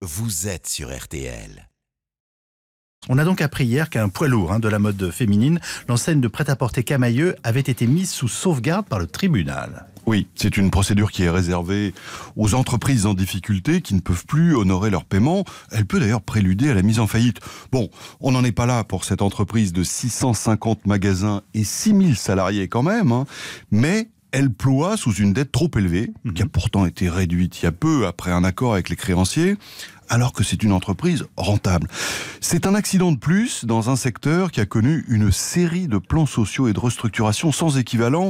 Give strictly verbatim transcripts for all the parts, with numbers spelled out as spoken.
vous êtes sur R T L. On a donc appris hier qu'un poids lourd hein, de la mode féminine, l'enseigne de prêt-à-porter Camaïeu, avait été mise sous sauvegarde par le tribunal. Oui, c'est une procédure qui est réservée aux entreprises en difficulté qui ne peuvent plus honorer leurs paiements. Elle peut d'ailleurs préluder à la mise en faillite. Bon, on n'en est pas là pour cette entreprise de six cent cinquante magasins et six mille salariés quand même, hein, mais elle ploie sous une dette trop élevée, mmh. qui a pourtant été réduite il y a peu après un accord avec les créanciers, alors que c'est une entreprise rentable. C'est un accident de plus dans un secteur qui a connu une série de plans sociaux et de restructuration sans équivalent.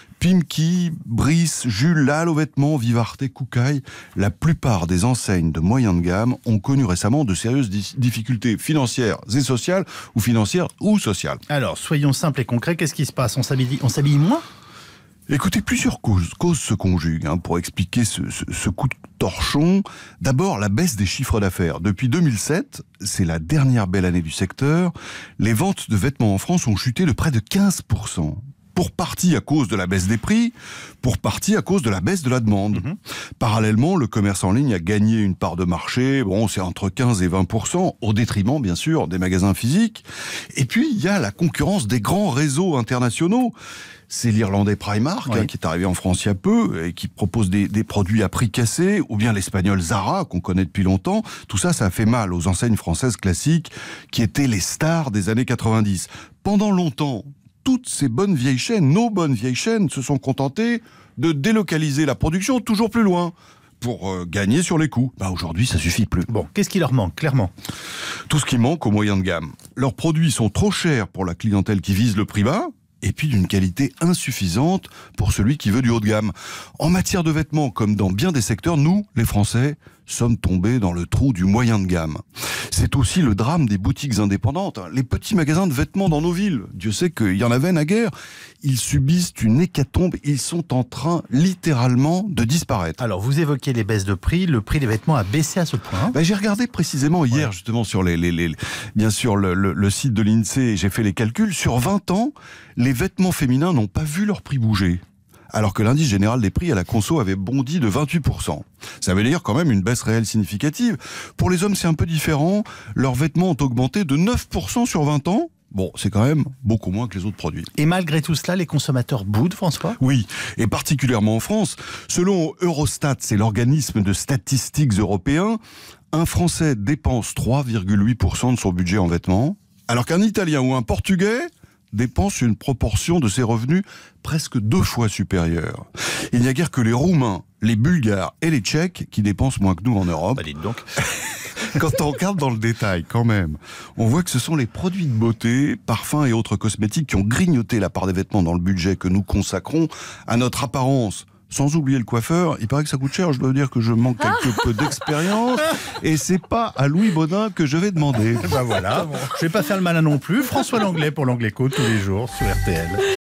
Pimki, Brice, Jules, Lalle aux vêtements, Vivarte, Koukaï, la plupart des enseignes de moyenne de gamme ont connu récemment de sérieuses difficultés financières et sociales, ou financières ou sociales. Alors, soyons simples et concrets, qu'est-ce qui se passe ? On s'habille, on s'habille moins ? Écoutez, plusieurs causes, causes se conjuguent hein, pour expliquer ce, ce, ce coup de torchon. D'abord, la baisse des chiffres d'affaires. Depuis deux mille sept, c'est la dernière belle année du secteur, les ventes de vêtements en France ont chuté de près de quinze pour cent. Pour partie à cause de la baisse des prix, pour partie à cause de la baisse de la demande. Mmh. Parallèlement, le commerce en ligne a gagné une part de marché, bon, c'est entre quinze et vingt pour cent, au détriment, bien sûr, des magasins physiques. Et puis, il y a la concurrence des grands réseaux internationaux. C'est l'Irlandais Primark, oui. hein, qui est arrivé en France il y a peu, et qui propose des, des produits à prix cassé, ou bien l'Espagnol Zara, qu'on connaît depuis longtemps. Tout ça, ça a fait mal aux enseignes françaises classiques, qui étaient les stars des années quatre-vingt-dix. Pendant longtemps, toutes ces bonnes vieilles chaînes, nos bonnes vieilles chaînes, se sont contentées de délocaliser la production toujours plus loin pour euh, gagner sur les coûts. Bah aujourd'hui, ça suffit plus. Bon, qu'est-ce qui leur manque, clairement ? Tout ce qui manque aux moyens de gamme. Leurs produits sont trop chers pour la clientèle qui vise le prix bas, et puis d'une qualité insuffisante pour celui qui veut du haut de gamme. En matière de vêtements, comme dans bien des secteurs, nous, les Français, sommes tombés dans le trou du moyen de gamme. C'est aussi le drame des boutiques indépendantes, les petits magasins de vêtements dans nos villes. Dieu sait qu'il y en avait naguère. Ils subissent une hécatombe, ils sont en train littéralement de disparaître. Alors vous évoquez les baisses de prix, le prix des vêtements a baissé à ce point. Ben, j'ai regardé précisément hier ouais. justement sur les, les, les bien sûr le, le, le site de l'INSEE, et j'ai fait les calculs. Sur vingt ans, les vêtements féminins n'ont pas vu leur prix bouger. Alors que l'indice général des prix à la conso avait bondi de vingt-huit pour cent. Ça veut dire quand même une baisse réelle significative. Pour les hommes, c'est un peu différent. Leurs vêtements ont augmenté de neuf pour cent sur vingt ans. Bon, c'est quand même beaucoup moins que les autres produits. Et malgré tout cela, les consommateurs boudent, François ? Oui, et particulièrement en France. Selon Eurostat, c'est l'organisme de statistiques européen, un Français dépense trois virgule huit pour cent de son budget en vêtements, alors qu'un Italien ou un Portugais dépense une proportion de ses revenus presque deux fois supérieure. Il n'y a guère que les Roumains, les Bulgares et les Tchèques qui dépensent moins que nous en Europe. Bah dites donc. Quand on regarde dans le détail, quand même, on voit que ce sont les produits de beauté, parfums et autres cosmétiques qui ont grignoté la part des vêtements dans le budget que nous consacrons à notre apparence. Sans oublier le coiffeur, il paraît que ça coûte cher, je dois dire que je manque quelque peu d'expérience, et c'est pas à Louis Baudin que je vais demander. Ben voilà, bon, je vais pas faire le malin non plus. François Langlais pour l'Angléco tous les jours sur R T L.